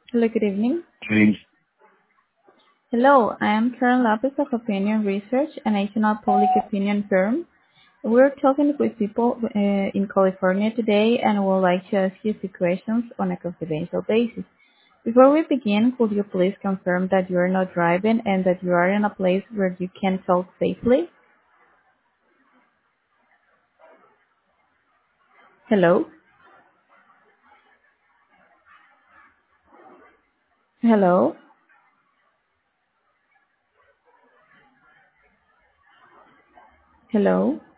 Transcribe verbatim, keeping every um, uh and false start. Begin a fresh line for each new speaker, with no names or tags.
Hello, good evening.
Dreams.
Hello, I am Karen Lopez of Opinion Research, a national public opinion firm. We're talking with people uh, in California today and would like to ask you some questions on a confidential basis. Before we begin, could you please confirm that you are not driving and that you are in a place where you can talk safely? Hello? Hello? Hello?